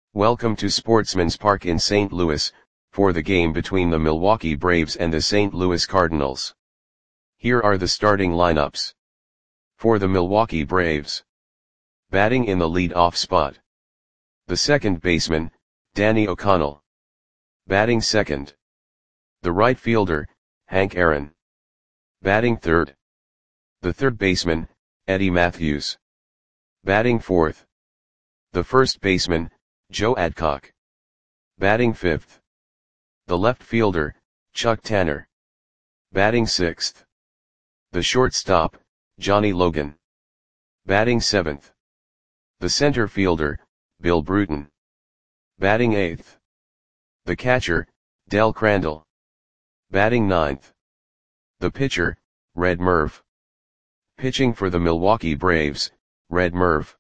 Welcome to Sportsman's Park in St. Louis, for the game between the Milwaukee Braves and the St. Louis Cardinals. Here are the starting lineups. For the Milwaukee Braves. Batting in the lead-off spot. The second baseman, Danny O'Connell. Batting second. The right fielder, Hank Aaron. Batting third. The third baseman, Eddie Mathews. Batting fourth. The first baseman, Joe Adcock. Batting fifth. The left fielder, Chuck Tanner. Batting sixth. The shortstop, Johnny Logan. Batting seventh. The center fielder, Bill Bruton. Batting eighth. The catcher, Del Crandall. Batting ninth. The pitcher, Red Merv. Pitching for the Milwaukee Braves, Red Merv.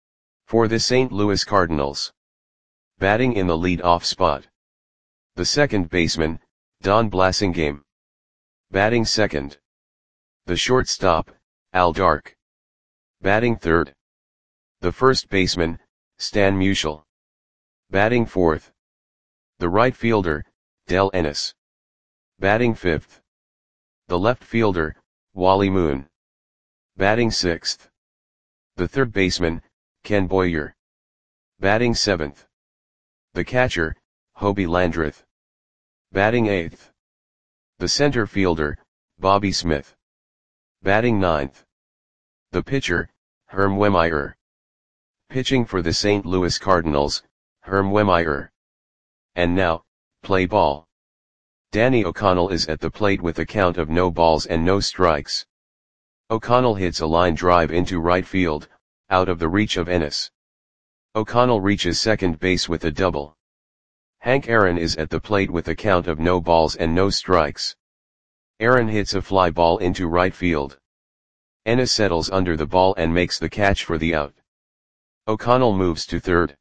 For the St. Louis Cardinals. Batting in the lead-off spot. The second baseman, Don Blasingame. Batting second. The shortstop, Al Dark. Batting third. The first baseman, Stan Musial. Batting fourth. The right fielder, Del Ennis. Batting fifth. The left fielder, Wally Moon. Batting sixth. The third baseman, Ken Boyer. Batting seventh. The catcher, Hobie Landreth. Batting eighth. The center fielder, Bobby Smith. Batting ninth. The pitcher, Herm Wehmeyer. Pitching for the St. Louis Cardinals, Herm Wehmeyer. And now, play ball. Danny O'Connell is at the plate with a count of no balls and no strikes. O'Connell hits a line drive into right field, out of the reach of Ennis. O'Connell reaches second base with a double. Hank Aaron is at the plate with a count of no balls and no strikes. Aaron hits a fly ball into right field. Ennis settles under the ball and makes the catch for the out. O'Connell moves to third.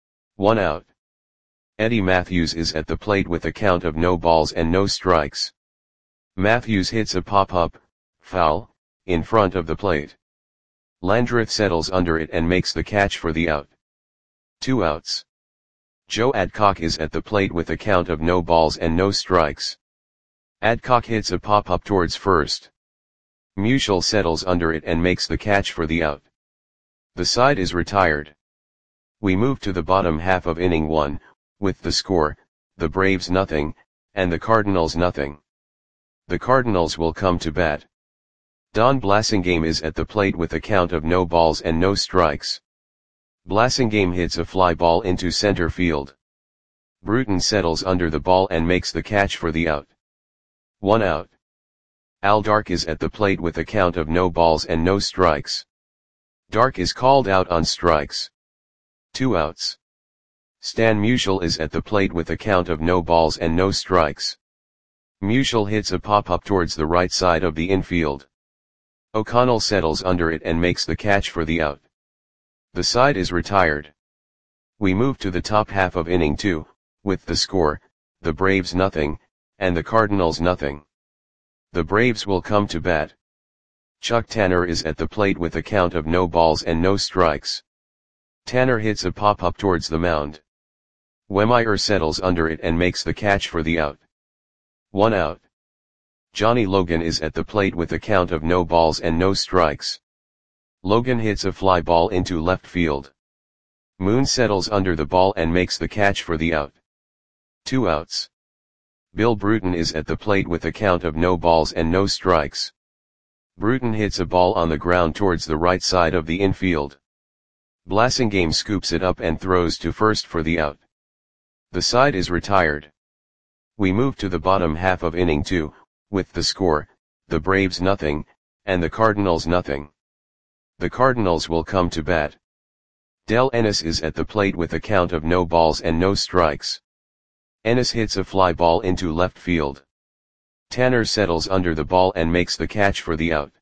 1 out. Eddie Mathews is at the plate with a count of no balls and no strikes. Mathews hits a pop-up, foul, in front of the plate. Landreth settles under it and makes the catch for the out. 2 outs. Joe Adcock is at the plate with a count of no balls and no strikes. Adcock hits a pop-up towards first. Musial settles under it and makes the catch for the out. The side is retired. We move to the bottom half of inning 1, with the score, the Braves nothing, and the Cardinals nothing. The Cardinals will come to bat. Don Blasingame is at the plate with a count of no balls and no strikes. Blasingame hits a fly ball into center field. Bruton settles under the ball and makes the catch for the out. 1 out. Al Dark is at the plate with a count of no balls and no strikes. Dark is called out on strikes. 2 outs. Stan Musial is at the plate with a count of no balls and no strikes. Musial hits a pop-up towards the right side of the infield. O'Connell settles under it and makes the catch for the out. The side is retired. We move to the top half of inning 2, with the score, the Braves nothing, and the Cardinals nothing. The Braves will come to bat. Chuck Tanner is at the plate with a count of no balls and no strikes. Tanner hits a pop-up towards the mound. Wehmeyer settles under it and makes the catch for the out. 1 out. Johnny Logan is at the plate with a count of no balls and no strikes. Logan hits a fly ball into left field. Moon settles under the ball and makes the catch for the out. 2 outs. Bill Bruton is at the plate with a count of no balls and no strikes. Bruton hits a ball on the ground towards the right side of the infield. Blasingame scoops it up and throws to first for the out. The side is retired. We move to the bottom half of inning 2, with the score, the Braves nothing, and the Cardinals nothing. The Cardinals will come to bat. Del Ennis is at the plate with a count of no balls and no strikes. Ennis hits a fly ball into left field. Tanner settles under the ball and makes the catch for the out.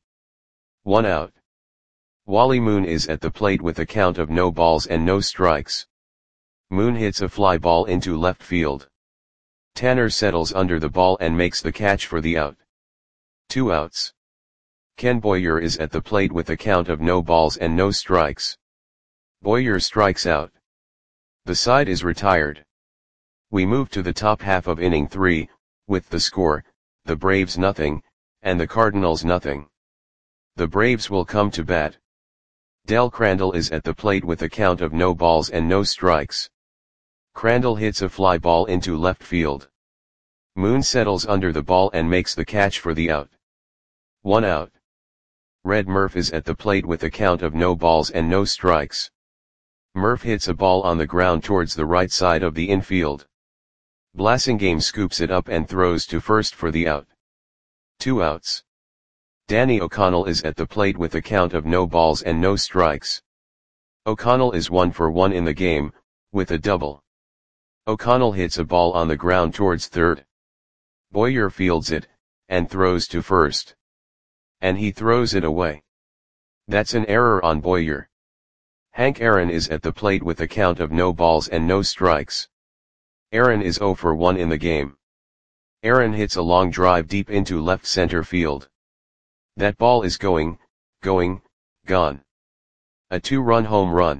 1 out. Wally Moon is at the plate with a count of no balls and no strikes. Moon hits a fly ball into left field. Tanner settles under the ball and makes the catch for the out. 2 outs. Ken Boyer is at the plate with a count of no balls and no strikes. Boyer strikes out. The side is retired. We move to the top half of inning 3, with the score, the Braves nothing, and the Cardinals nothing. The Braves will come to bat. Del Crandall is at the plate with a count of no balls and no strikes. Crandall hits a fly ball into left field. Moon settles under the ball and makes the catch for the out. 1 out. Red Murph is at the plate with a count of no balls and no strikes. Murph hits a ball on the ground towards the right side of the infield. Blasingame scoops it up and throws to first for the out. 2 outs. Danny O'Connell is at the plate with a count of no balls and no strikes. O'Connell is 1 for 1 in the game, with a double. O'Connell hits a ball on the ground towards third. Boyer fields it, and throws to first. And he throws it away. That's an error on Boyer. Hank Aaron is at the plate with a count of no balls and no strikes. Aaron is 0 for 1 in the game. Aaron hits a long drive deep into left center field. That ball is gone. A 2-run home run.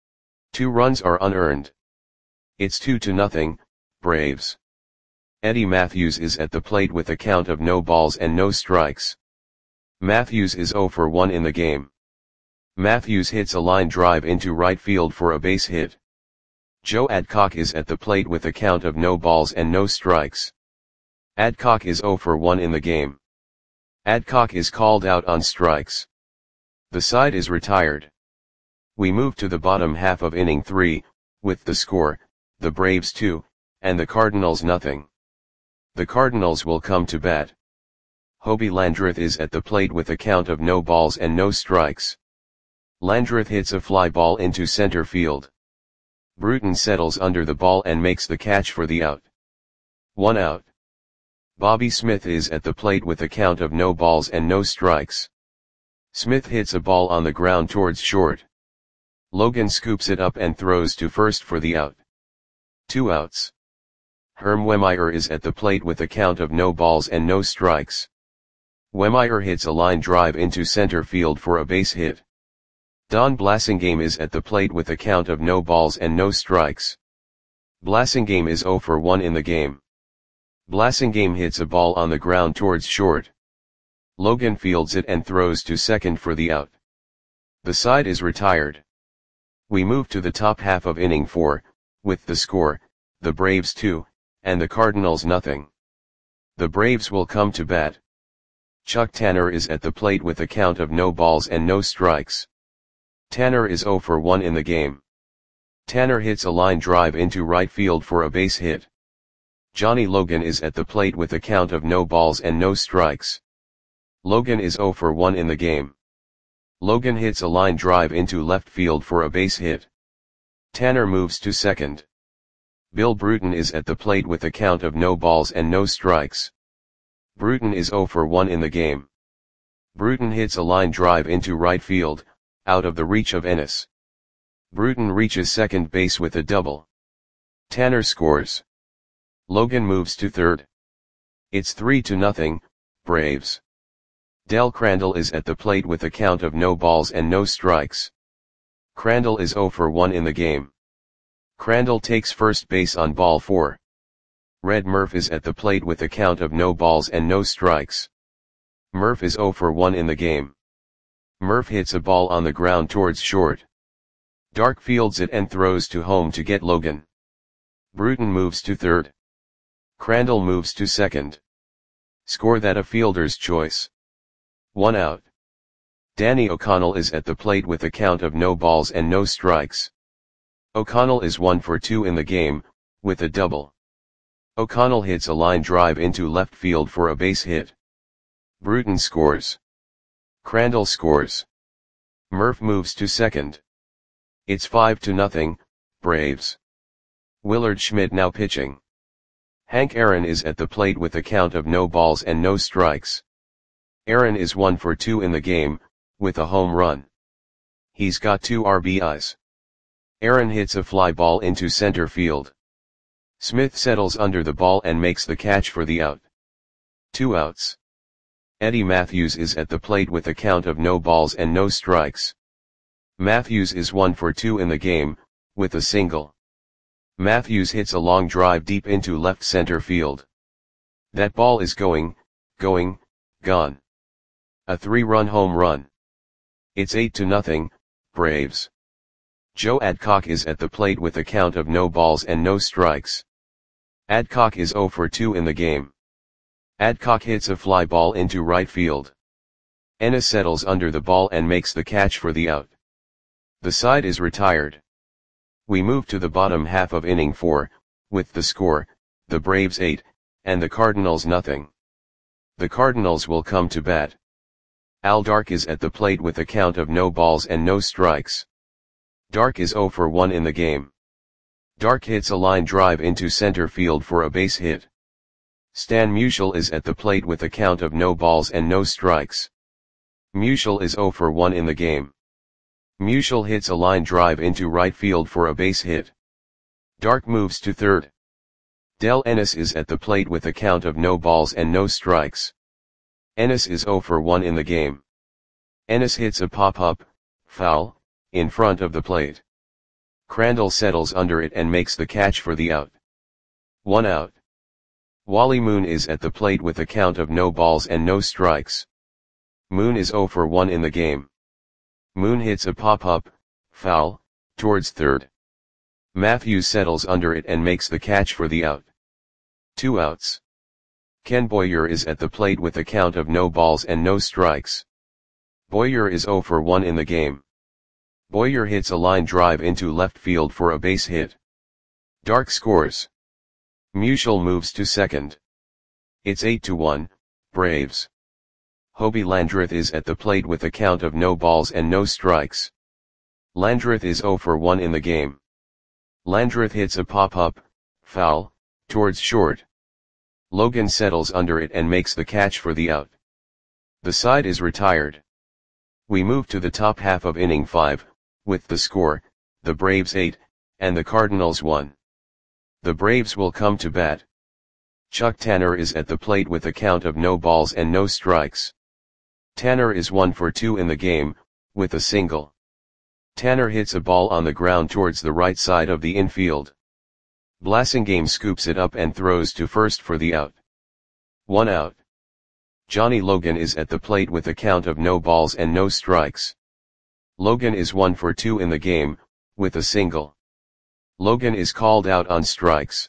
2 runs are unearned. It's 2-0, Braves. Eddie Matthews is at the plate with a count of no balls and no strikes. Matthews is 0 for 1 in the game. Matthews hits a line drive into right field for a base hit. Joe Adcock is at the plate with a count of no balls and no strikes. Adcock is 0 for 1 in the game. Adcock is called out on strikes. The side is retired. We move to the bottom half of inning 3, with the score, the Braves 2, and the Cardinals nothing. The Cardinals will come to bat. Hobie Landreth is at the plate with a count of no balls and no strikes. Landreth hits a fly ball into center field. Bruton settles under the ball and makes the catch for the out. 1 out. Bobby Smith is at the plate with a count of no balls and no strikes. Smith hits a ball on the ground towards short. Logan scoops it up and throws to first for the out. 2 outs. Herm Wehmeyer is at the plate with a count of no balls and no strikes. Wehmeyer hits a line drive into center field for a base hit. Don Blasingame is at the plate with a count of no balls and no strikes. Blasingame is 0 for 1 in the game. Blasingame hits a ball on the ground towards short. Logan fields it and throws to second for the out. The side is retired. We move to the top half of inning 4, with the score, the Braves 2, and the Cardinals nothing. The Braves will come to bat. Chuck Tanner is at the plate with a count of no balls and no strikes. Tanner is 0 for 1 in the game. Tanner hits a line drive into right field for a base hit. Johnny Logan is at the plate with a count of no balls and no strikes. Logan is 0 for 1 in the game. Logan hits a line drive into left field for a base hit. Tanner moves to second. Bill Bruton is at the plate with a count of no balls and no strikes. Bruton is 0 for 1 in the game. Bruton hits a line drive into right field, out of the reach of Ennis. Bruton reaches second base with a double. Tanner scores. Logan moves to third. It's 3-0, Braves. Del Crandall is at the plate with a count of no balls and no strikes. Crandall is 0 for 1 in the game. Crandall takes first base on ball 4. Red Murph is at the plate with a count of no balls and no strikes. Murph is 0 for 1 in the game. Murph hits a ball on the ground towards short. Dark fields it and throws to home to get Logan. Bruton moves to third. Crandall moves to second. Score that a fielder's choice. 1 out. Danny O'Connell is at the plate with a count of no balls and no strikes. O'Connell is 1 for 2 in the game, with a double. O'Connell hits a line drive into left field for a base hit. Bruton scores. Crandall scores. Murph moves to second. It's 5-0, Braves. Willard Schmidt now pitching. Hank Aaron is at the plate with a count of no balls and no strikes. Aaron is 1 for 2 in the game, with a home run. He's got 2 RBIs. Aaron hits a fly ball into center field. Smith settles under the ball and makes the catch for the out. 2 outs. Eddie Matthews is at the plate with a count of no balls and no strikes. Matthews is 1 for 2 in the game, with a single. Matthews hits a long drive deep into left center field. That ball is going, gone. A 3-run home run. It's 8-0, Braves. Joe Adcock is at the plate with a count of no balls and no strikes. Adcock is 0 for 2 in the game. Adcock hits a fly ball into right field. Ennis settles under the ball and makes the catch for the out. The side is retired. We move to the bottom half of inning 4, with the score, the Braves 8, and the Cardinals nothing. The Cardinals will come to bat. Al Dark is at the plate with a count of no balls and no strikes. Dark is 0 for 1 in the game. Dark hits a line drive into center field for a base hit. Stan Musial is at the plate with a count of no balls and no strikes. Musial is 0 for 1 in the game. Musial hits a line drive into right field for a base hit. Dark moves to third. Del Ennis is at the plate with a count of no balls and no strikes. Ennis is 0 for 1 in the game. Ennis hits a pop-up, foul, in front of the plate. Crandall settles under it and makes the catch for the out. 1 out. Wally Moon is at the plate with a count of no balls and no strikes. Moon is 0 for 1 in the game. Moon hits a pop-up, foul, towards third. Matthews settles under it and makes the catch for the out. 2 outs. Ken Boyer is at the plate with a count of no balls and no strikes. Boyer is 0 for 1 in the game. Boyer hits a line drive into left field for a base hit. Dark scores. Musial moves to second. It's 8-1, Braves. Hobie Landreth is at the plate with a count of no balls and no strikes. Landreth is 0 for 1 in the game. Landreth hits a pop-up, foul, towards short. Logan settles under it and makes the catch for the out. The side is retired. We move to the top half of inning 5, with the score, the Braves 8, and the Cardinals 1. The Braves will come to bat. Chuck Tanner is at the plate with a count of no balls and no strikes. Tanner is 1 for 2 in the game, with a single. Tanner hits a ball on the ground towards the right side of the infield. Blasingame scoops it up and throws to first for the out. 1 out. Johnny Logan is at the plate with a count of no balls and no strikes. Logan is 1 for 2 in the game, with a single. Logan is called out on strikes.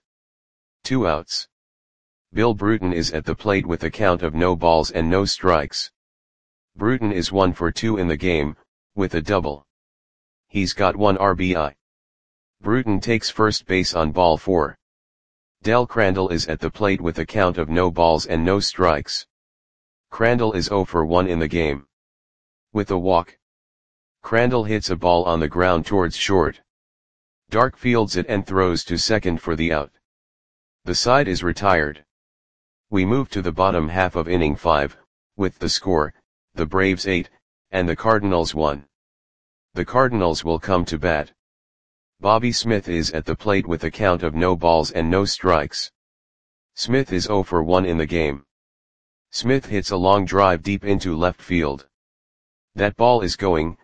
2 outs. Bill Bruton is at the plate with a count of no balls and no strikes. Bruton is 1 for 2 in the game, with a double. He's got 1 RBI. Bruton takes first base on ball 4. Del Crandall is at the plate with a count of no balls and no strikes. Crandall is 0 for 1 in the game. With a walk. Crandall hits a ball on the ground towards short. Dark fields it and throws to second for the out. The side is retired. We move to the bottom half of inning 5, with the score, the Braves 8, and the Cardinals 1. The Cardinals will come to bat. Bobby Smith is at the plate with a count of no balls and no strikes. Smith is 0 for 1 in the game. Smith hits a long drive deep into left field. That ball is going,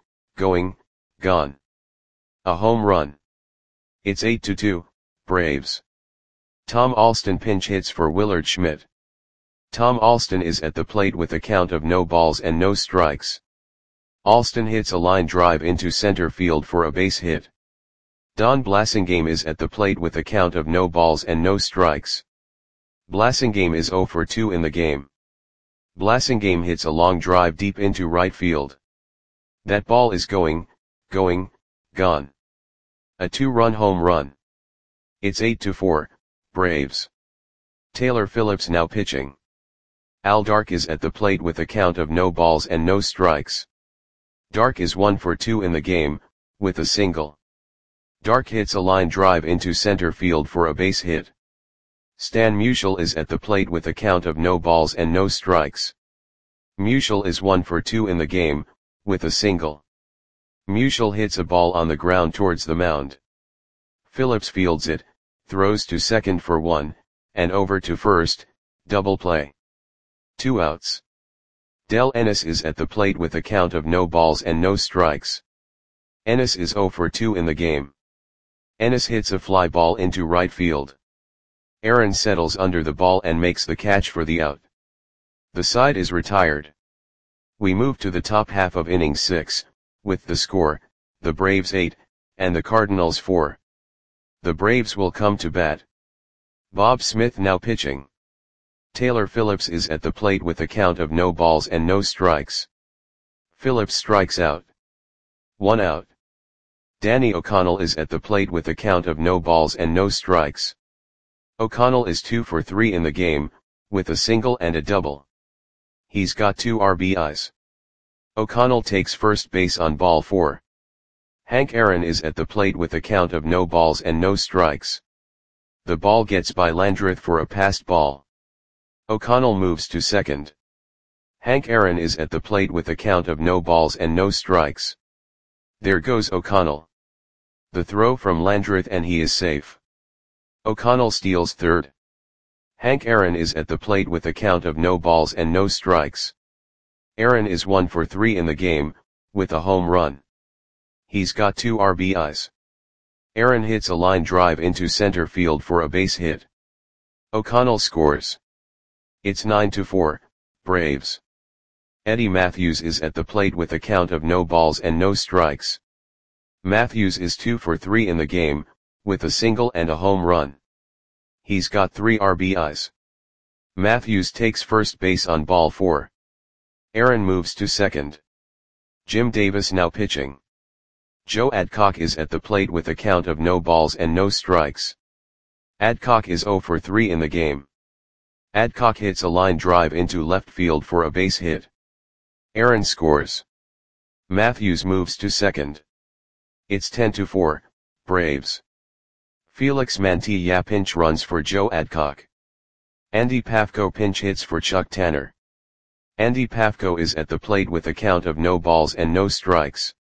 gone. A home run. It's 8-2, Braves. Tom Alston pinch hits for Willard Schmidt. Tom Alston is at the plate with a count of no balls and no strikes. Alston hits a line drive into center field for a base hit. Don Blasingame is at the plate with a count of no balls and no strikes. Blasingame is 0 for 2 in the game. Blasingame hits a long drive deep into right field. That ball is going, gone. A 2-run home run. It's 8-4, Braves. Taylor Phillips now pitching. Al Dark is at the plate with a count of no balls and no strikes. Dark is 1 for 2 in the game, with a single. Dark hits a line drive into center field for a base hit. Stan Musial is at the plate with a count of no balls and no strikes. Musial is 1 for 2 in the game, with a single. Musial hits a ball on the ground towards the mound. Phillips fields it, throws to second for 1, and over to first, double play. 2 outs. Del Ennis is at the plate with a count of no balls and no strikes. Ennis is 0 for 2 in the game. Ennis hits a fly ball into right field. Aaron settles under the ball and makes the catch for the out. The side is retired. We move to the top half of inning 6, with the score, the Braves 8, and the Cardinals 4. The Braves will come to bat. Bob Smith now pitching. Taylor Phillips is at the plate with a count of no balls and no strikes. Phillips strikes out. 1 out. Danny O'Connell is at the plate with a count of no balls and no strikes. O'Connell is 2 for 3 in the game, with a single and a double. He's got 2 RBIs. O'Connell takes first base on ball 4. Hank Aaron is at the plate with a count of no balls and no strikes. The ball gets by Landreth for a passed ball. O'Connell moves to second. Hank Aaron is at the plate with a count of no balls and no strikes. There goes O'Connell. The throw from Landreth and he is safe. O'Connell steals third. Hank Aaron is at the plate with a count of no balls and no strikes. Aaron is 1 for 3 in the game, with a home run. He's got 2 RBIs. Aaron hits a line drive into center field for a base hit. O'Connell scores. It's 9-4, Braves. Eddie Matthews is at the plate with a count of no balls and no strikes. Matthews is 2 for 3 in the game, with a single and a home run. He's got 3 RBIs. Matthews takes first base on ball 4. Aaron moves to second. Jim Davis now pitching. Joe Adcock is at the plate with a count of no balls and no strikes. Adcock is 0 for 3 in the game. Adcock hits a line drive into left field for a base hit. Aaron scores. Matthews moves to second. It's 10-4, Braves. Felix Mantilla pinch runs for Joe Adcock. Andy Pafko pinch hits for Chuck Tanner. Andy Pafko is at the plate with a count of no balls and no strikes.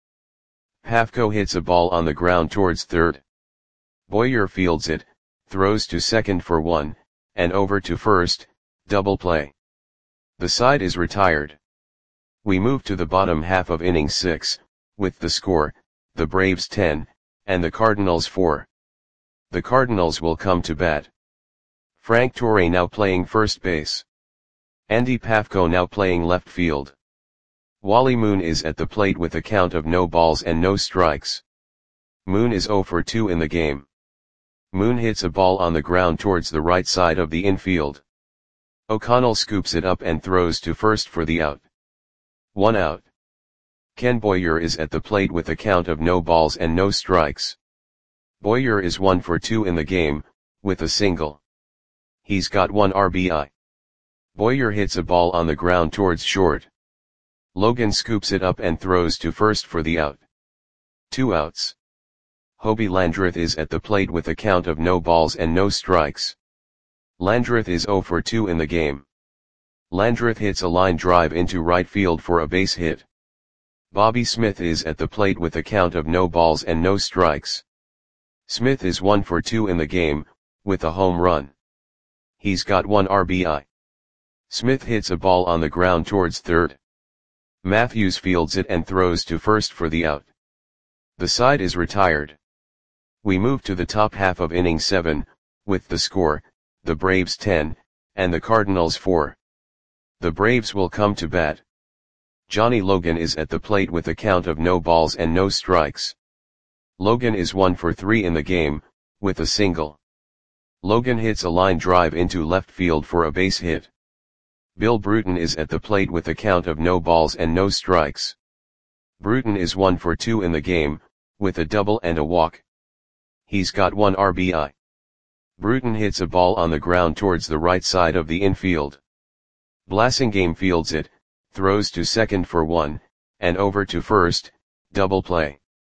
Pafko hits a ball on the ground towards third. Boyer fields it, throws to second for 1, and over to first, double play. The side is retired. We move to the bottom half of inning 6, with the score, the Braves 10, and the Cardinals 4. The Cardinals will come to bat. Frank Torre now playing first base. Andy Pafko now playing left field. Wally Moon is at the plate with a count of no balls and no strikes. Moon is 0 for 2 in the game. Moon hits a ball on the ground towards the right side of the infield. O'Connell scoops it up and throws to first for the out. 1 out. Ken Boyer is at the plate with a count of no balls and no strikes. Boyer is 1 for 2 in the game, with a single. He's got 1 RBI. Boyer hits a ball on the ground towards short. Logan scoops it up and throws to first for the out. 2 outs. Hobie Landreth is at the plate with a count of no balls and no strikes. Landreth is 0 for 2 in the game. Landreth hits a line drive into right field for a base hit. Bobby Smith is at the plate with a count of no balls and no strikes. Smith is 1 for 2 in the game, with a home run. He's got 1 RBI. Smith hits a ball on the ground towards third. Matthews fields it and throws to first for the out. The side is retired. We move to the top half of inning 7, with the score, the Braves 10, and the Cardinals 4. The Braves will come to bat. Johnny Logan is at the plate with a count of no balls and no strikes. Logan is 1 for 3 in the game, with a single. Logan hits a line drive into left field for a base hit. Bill Bruton is at the plate with a count of no balls and no strikes. Bruton is 1 for 2 in the game, with a double and a walk. He's got 1 RBI. Bruton hits a ball on the ground towards the right side of the infield. Blasingame fields it, throws to second for 1, and over to first, double play.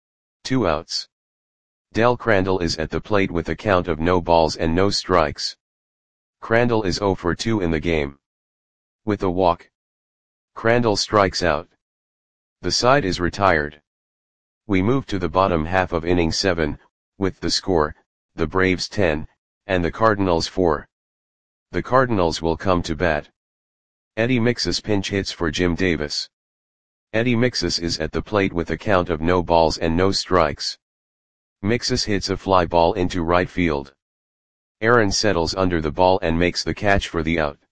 2 outs. Del Crandall is at the plate with a count of no balls and no strikes. Crandall is 0 for 2 in the game. With a walk. Crandall strikes out. The side is retired. We move to the bottom half of inning 7, with the score, the Braves 10, and the Cardinals 4. The Cardinals will come to bat. Eddie Mixas pinch hits for Jim Davis. Eddie Mixas is at the plate with a count of no balls and no strikes. Mixus hits a fly ball into right field. Aaron settles under the ball and makes the catch for the out.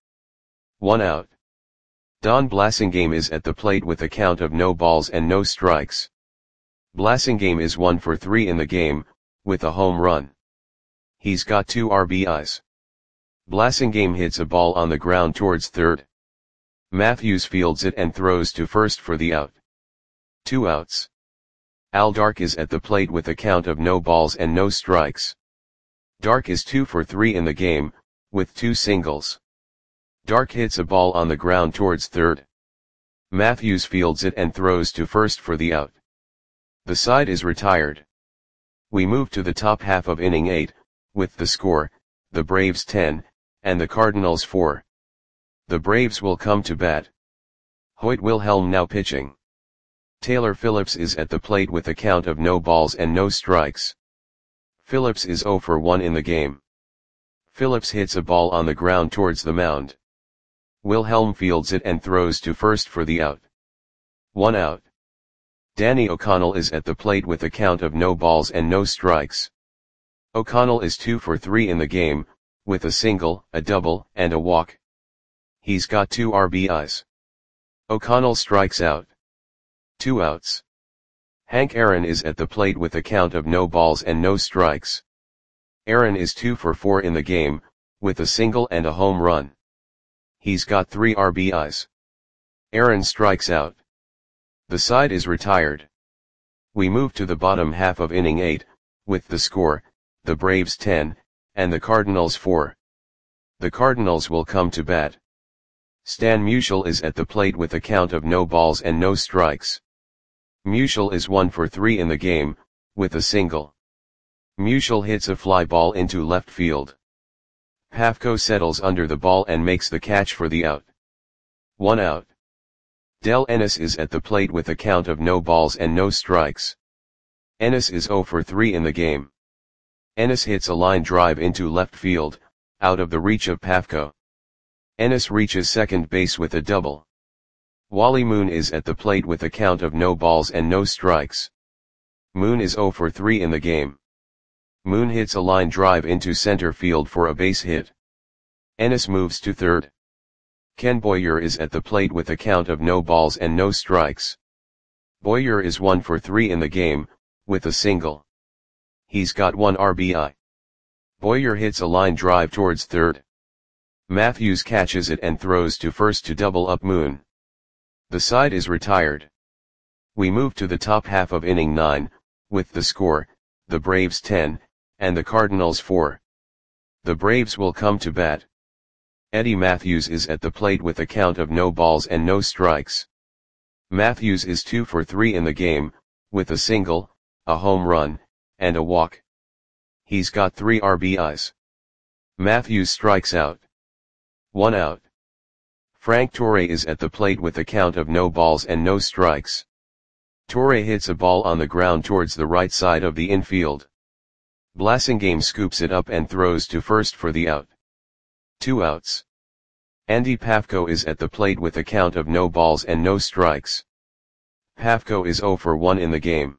1 out. Don Blasingame is at the plate with a count of no balls and no strikes. Blasingame is 1 for 3 in the game, with a home run. He's got 2 RBIs. Blasingame hits a ball on the ground towards third. Matthews fields it and throws to first for the out. 2 outs. Al Dark is at the plate with a count of no balls and no strikes. Dark is 2 for 3 in the game, with 2 singles. Dark hits a ball on the ground towards third. Matthews fields it and throws to first for the out. The side is retired. We move to the top half of inning 8, with the score, the Braves 10, and the Cardinals 4. The Braves will come to bat. Hoyt Wilhelm now pitching. Taylor Phillips is at the plate with a count of no balls and no strikes. Phillips is 0 for 1 in the game. Phillips hits a ball on the ground towards the mound. Wilhelm fields it and throws to first for the out. 1 out. Danny O'Connell is at the plate with a count of no balls and no strikes. O'Connell is 2 for 3 in the game, with a single, a double, and a walk. He's got 2 RBIs. O'Connell strikes out. 2 outs. Hank Aaron is at the plate with a count of no balls and no strikes. Aaron is 2 for 4 in the game, with a single and a home run. He's got 3 RBIs. Aaron strikes out. The side is retired. We move to the bottom half of inning 8, with the score, the Braves 10, and the Cardinals 4. The Cardinals will come to bat. Stan Musial is at the plate with a count of no balls and no strikes. Musial is 1 for 3 in the game, with a single. Musial hits a fly ball into left field. Pafko settles under the ball and makes the catch for the out. 1 out. Del Ennis is at the plate with a count of no balls and no strikes. Ennis is 0 for 3 in the game. Ennis hits a line drive into left field, out of the reach of Pafko. Ennis reaches second base with a double. Wally Moon is at the plate with a count of no balls and no strikes. Moon is 0 for 3 in the game. Moon hits a line drive into center field for a base hit. Ennis moves to third. Ken Boyer is at the plate with a count of no balls and no strikes. Boyer is 1 for 3 in the game, with a single. He's got 1 RBI. Boyer hits a line drive towards third. Matthews catches it and throws to first to double up Moon. The side is retired. We move to the top half of inning 9, with the score, the Braves 10, and the Cardinals 4. The Braves will come to bat. Eddie Matthews is at the plate with a count of no balls and no strikes. Matthews is 2 for 3 in the game, with a single, a home run, and a walk. He's got 3 RBIs. Matthews strikes out. 1 out. Frank Torre is at the plate with a count of no balls and no strikes. Torre hits a ball on the ground towards the right side of the infield. Blasingame scoops it up and throws to first for the out. 2 outs. Andy Pafko is at the plate with a count of no balls and no strikes. Pafko is 0 for 1 in the game.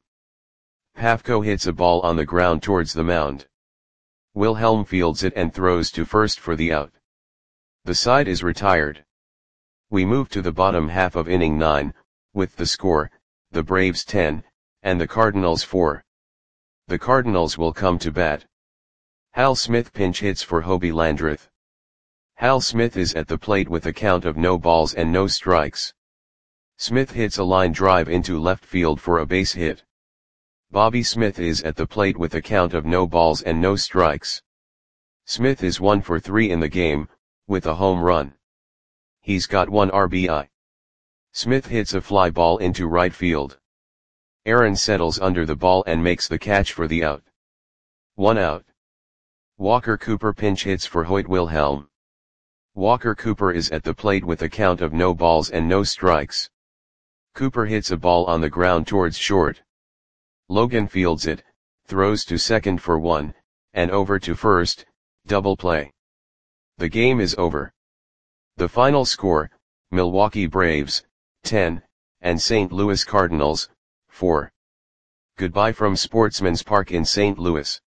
Pafko hits a ball on the ground towards the mound. Wilhelm fields it and throws to first for the out. The side is retired. We move to the bottom half of inning 9, with the score, the Braves 10, and the Cardinals 4. The Cardinals will come to bat. Hal Smith pinch hits for Hobie Landreth. Hal Smith is at the plate with a count of no balls and no strikes. Smith hits a line drive into left field for a base hit. Bobby Smith is at the plate with a count of no balls and no strikes. Smith is 1 for 3 in the game, with a home run. He's got 1 RBI. Smith hits a fly ball into right field. Aaron settles under the ball and makes the catch for the out. 1 out. Walker Cooper pinch hits for Hoyt Wilhelm. Walker Cooper is at the plate with a count of no balls and no strikes. Cooper hits a ball on the ground towards short. Logan fields it, throws to second for 1, and over to first, double play. The game is over. The final score, Milwaukee Braves, 10, and St. Louis Cardinals, 4. Goodbye from Sportsman's Park in St. Louis.